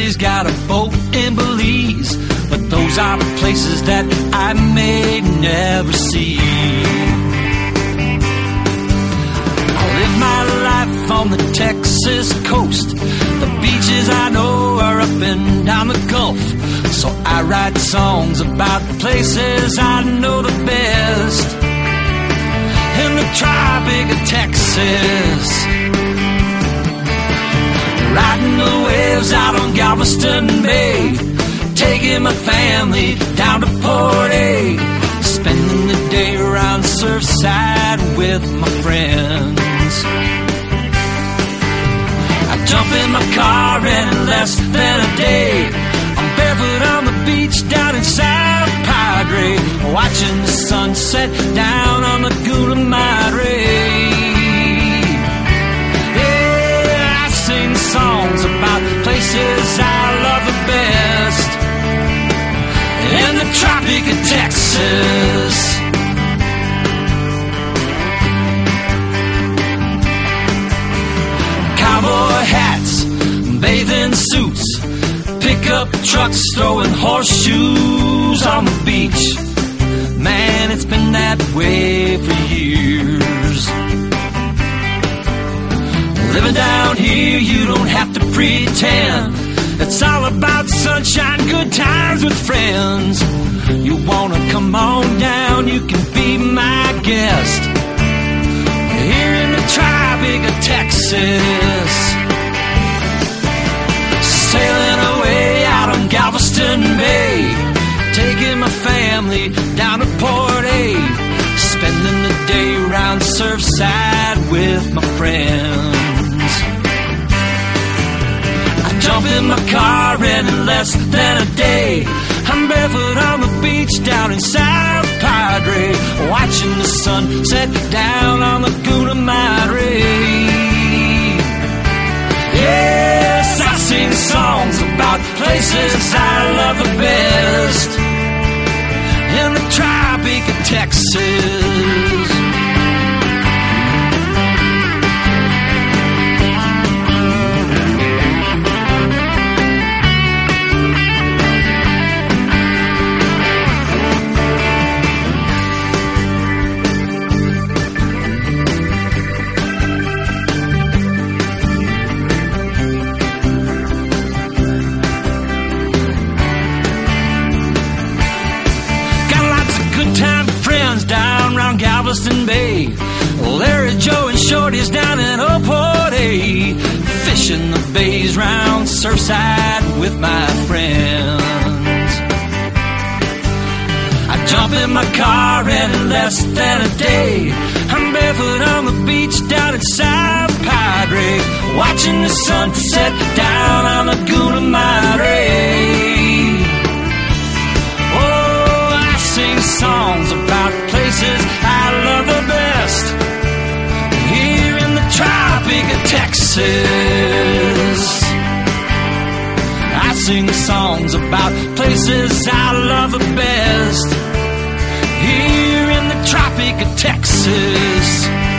He's got a boat in Belize, but those are the places that I may never see. I live my life on the Texas coast. The beaches I know are up and down the Gulf. So I write songs about places I know the best. In the Tropic of Texas, riding the waves out on Galveston Bay, taking my family down to Port A, spending the day around Surfside with my friends. I jump in my car and in less than a day, I'm barefoot on the beach down in South Padre, watching the sunset down on Laguna Madre. Yeah, I sing songs about places I love the best. In the Tropic of Texas, cowboy hats, bathing suits, pickup trucks throwing horseshoes on the beach. Man, it's been that way for years. Living down here, you don't have to pretend. It's all about sunshine, good times with friends. You wanna come on down, you can be my guest. Here in the Tropic of Texas, sailing away out on Galveston Bay, taking my family down to Port A, spending the day around Surfside with my friends. Jump in my car and in less than a day, I'm barefoot on the beach down in South Padre, watching the sun set down on Laguna Madre. Yes, I sing songs about places I love the best. In the Tropic of Texas, Galveston Bay, Larry, Joe, and Shorty's down in Old Port A, fishing the bays round Surfside with my friends. I jump in my car and in less than a day, I'm barefoot on the beach down in South Padre, watching the sunset down on Laguna Madre. Sing songs about places I love the best. Here in the Tropic of Texas, I sing songs about places I love the best. Here in the Tropic of Texas.